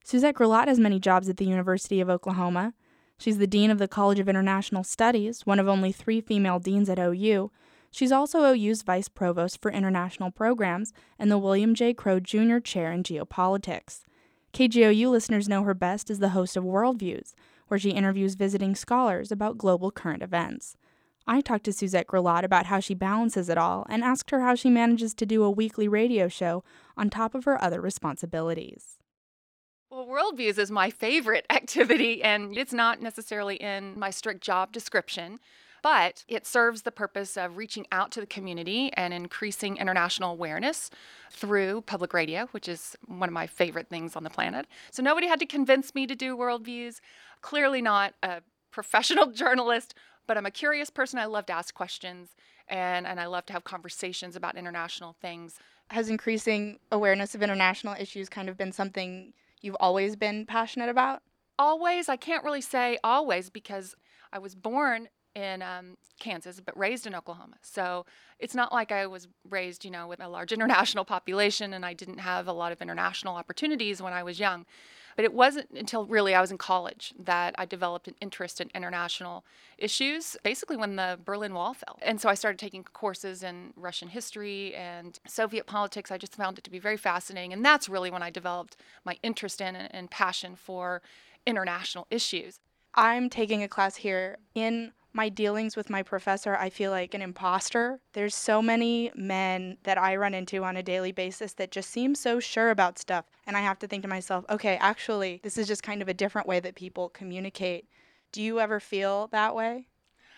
Suzette Grillat has many jobs at the University of Oklahoma. She's the Dean of the College of International Studies, one of only 3 female deans at OU. She's also OU's Vice Provost for International Programs and the William J. Crow Jr. Chair in Geopolitics. KGOU listeners know her best as the host of Worldviews, where she interviews visiting scholars about global current events. I talked to Suzette Grillat about how she balances it all and asked her how she manages to do a weekly radio show on top of her other responsibilities. Well, Worldviews is my favorite activity, and it's not necessarily in my strict job description, but it serves the purpose of reaching out to the community and increasing international awareness through public radio, which is one of my favorite things on the planet. So nobody had to convince me to do Worldviews. Clearly not a professional journalist, but I'm a curious person. I love to ask questions, and I love to have conversations about international things. Has increasing awareness of international issues kind of been something you've always been passionate about? Always. I can't really say always because I was born in Kansas, but raised in Oklahoma. So it's not like I was raised, with a large international population and I didn't have a lot of international opportunities when I was young. But it wasn't until really I was in college that I developed an interest in international issues, basically when the Berlin Wall fell. And so I started taking courses in Russian history and Soviet politics. I just found it to be very fascinating. And that's really when I developed my interest in and passion for international issues. I'm taking a class here. In my dealings with my professor, I feel like an imposter. There's so many men that I run into on a daily basis that just seem so sure about stuff. And I have to think to myself, okay, actually, this is just kind of a different way that people communicate. Do you ever feel that way?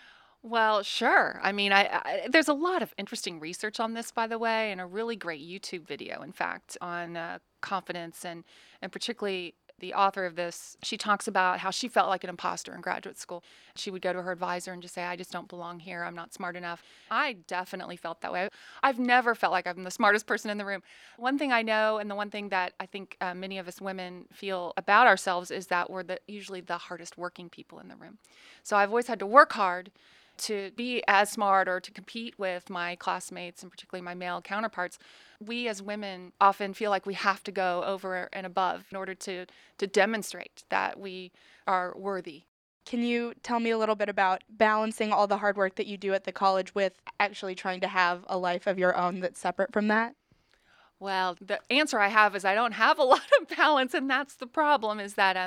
Well, sure. I mean, there's a lot of interesting research on this, by the way, and a really great YouTube video, in fact, on confidence and particularly the author of this. She talks about how she felt like an imposter in graduate school. She would go to her advisor and just say, I just don't belong here. I'm not smart enough. I definitely felt that way. I've never felt like I'm the smartest person in the room. One thing I know, and the one thing that I think many of us women feel about ourselves, is that we're usually the hardest working people in the room. So I've always had to work hard to be as smart or to compete with my classmates and particularly my male counterparts. We as women often feel like we have to go over and above in order to demonstrate that we are worthy. Can you tell me a little bit about balancing all the hard work that you do at the college with actually trying to have a life of your own that's separate from that? Well, the answer I have is I don't have a lot of balance, and that's the problem, is that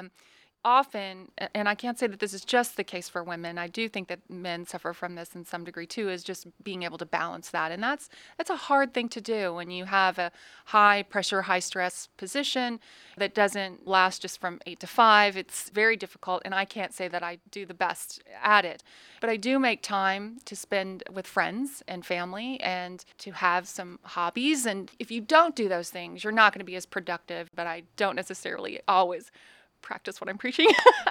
often, and I can't say that this is just the case for women, I do think that men suffer from this in some degree too, is just being able to balance that. And that's a hard thing to do when you have a high pressure, high stress position that doesn't last just from 8 to 5. It's very difficult, and I can't say that I do the best at it. But I do make time to spend with friends and family and to have some hobbies. And if you don't do those things, you're not going to be as productive, but I don't necessarily always practice what I'm preaching.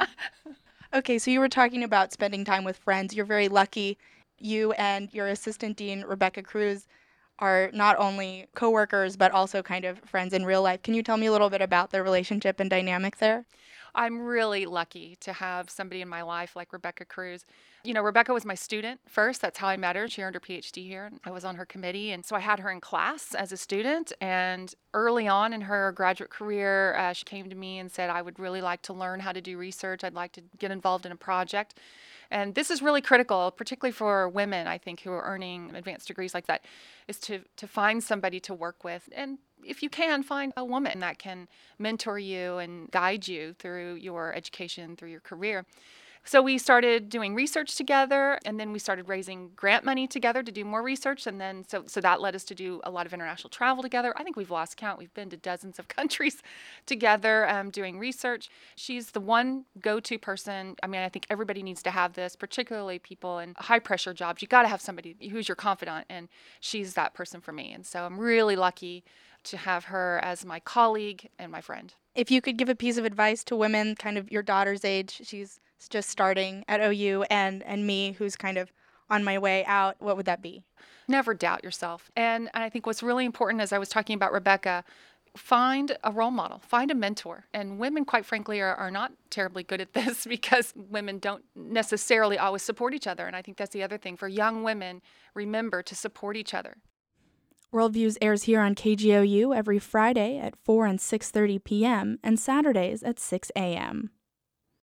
Okay, so you were talking about spending time with friends. You're very lucky. You and your assistant dean, Rebecca Cruz, are not only coworkers, but also kind of friends in real life. Can you tell me a little bit about the relationship and dynamic there? I'm really lucky to have somebody in my life like Rebecca Cruz. Rebecca was my student first. That's how I met her. She earned her PhD here, and I was on her committee. And so I had her in class as a student. And early on in her graduate career, she came to me and said, I would really like to learn how to do research. I'd like to get involved in a project. And this is really critical, particularly for women, I think, who are earning advanced degrees like that, is to find somebody to work with. And if you can, find a woman that can mentor you and guide you through your education, through your career. So we started doing research together, and then we started raising grant money together to do more research. And then so that led us to do a lot of international travel together. I think we've lost count. We've been to dozens of countries together doing research. She's the one go-to person. I mean, I think everybody needs to have this, particularly people in high-pressure jobs. You got to have somebody who's your confidant, and she's that person for me. And so I'm really lucky to have her as my colleague and my friend. If you could give a piece of advice to women kind of your daughter's age, she's just starting at OU, and me, who's kind of on my way out, what would that be? Never doubt yourself. And I think what's really important, as I was talking about Rebecca, find a role model, find a mentor. And women, quite frankly, are not terribly good at this because women don't necessarily always support each other. And I think that's the other thing. For young women, remember to support each other. Worldviews airs here on KGOU every Friday at 4 and 6:30 p.m. and Saturdays at 6 a.m.